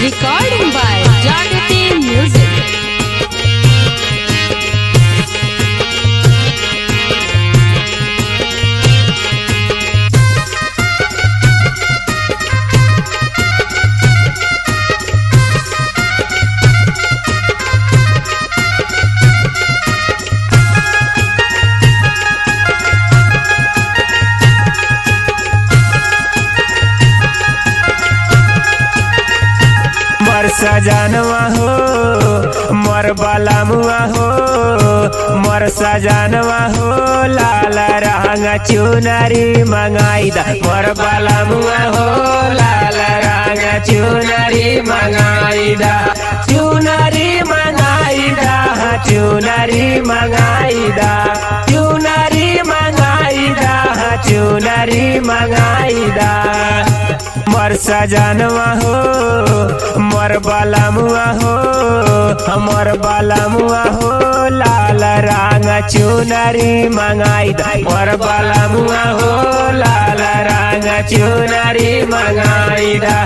Recording by Jagati Music. मोर सजनवा हो मोर बालामुआ हो मोर सजनवा हो लाल रंग चुनरी मंगाई दा मोर बालामुआ हो लाल रंग चुनरी मंगाई दा चुनरी मंगाई दा चुनरी मंगाई दा चुनरी मंगाई दा चुनरी मंगाई दा मोर सजनवा हो मोर बालामुआ हो मोर बालामुआ हो लाल रंग चुनरी मंगाई दा मोर बालामुआ हो लाल रंग चुनरी मंगाई दा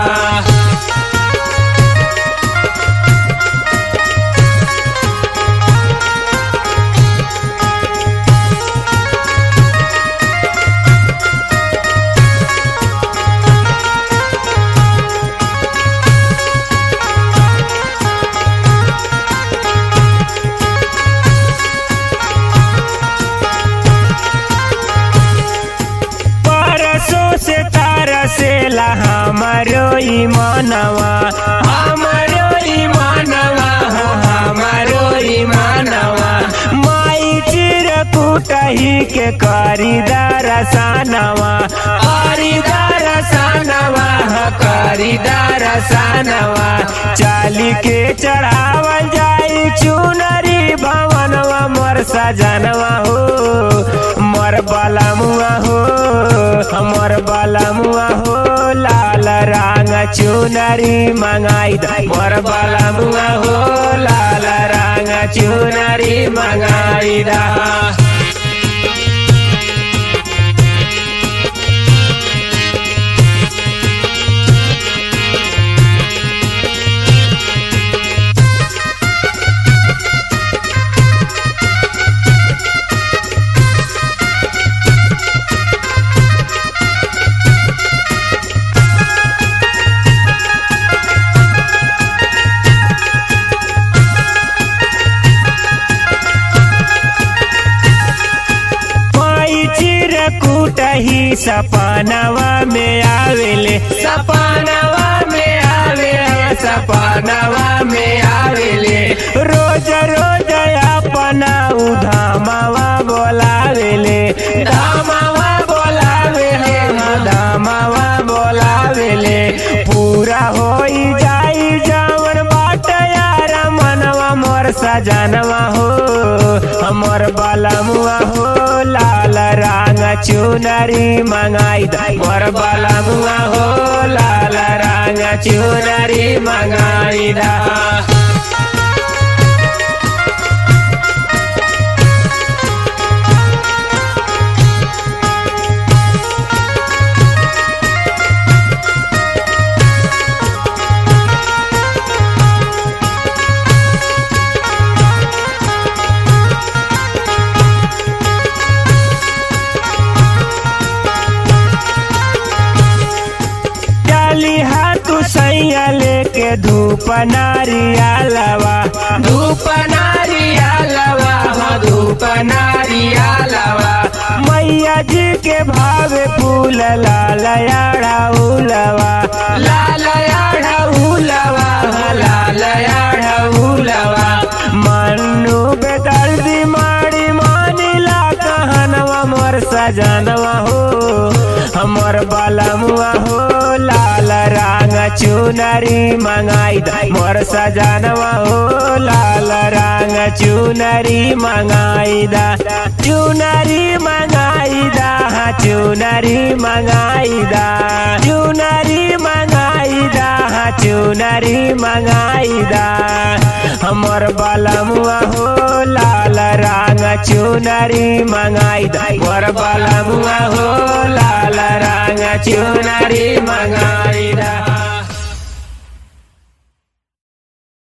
सेला हमारो ईमानवा हमारो ईमानवा हमारो ईमानवा माई चिरकुटही के करीदार सानवा करीदार सानवा करीदार सानवा चाली के चढ़ावल जाई चुनरी भवनवा मोर सजनवा हो मोर बालामुआ हो मोर बालामुआ हो लाल रंग चुनरी मंगाई दा मोर बालामुआ हो लाल रंग चुनरी मंगाई दा कुटही सपनवा में आवेले सपनवा में आवेले सपनवा में आवेले रोज रोज अपना उधामवा बोलावेले धामवा बोलावेले धामवा बोलावेले पूरा होई जाई जवन बाट यार मनवा मोर सजनवा हो हमर बालामुआ हो लाल रंग चुनरी मंगाई दा मोर बालामुआ हो लाल रंग चुनरी मंगाई दा सैया लेके धूप नारियालवा धूप नारियालवा धूप नारियालवा मैया जी के भावे फूल लाल याड़ाउलवा लाल याड़ाउलवा लाल याड़ाउलवा मन्नू बेदर्दी माड़ी मानिला कहनवा मोर सजनवा हो हमर बालामुआ हो लाल रंग चुनरी मंगाई दा मोर सजनवा हो लाल रंग चुनरी मंगाई दा चुनरी मंगाई दा चुनरी मंगाई दा चुनरी मंगाई दा चुनरी मंगाई दा हमर बालामुआ हो लाल रंग चुनरी मंगाई दा मोर बालामुआ हो लाल रंग चुनरी मंगाई दा।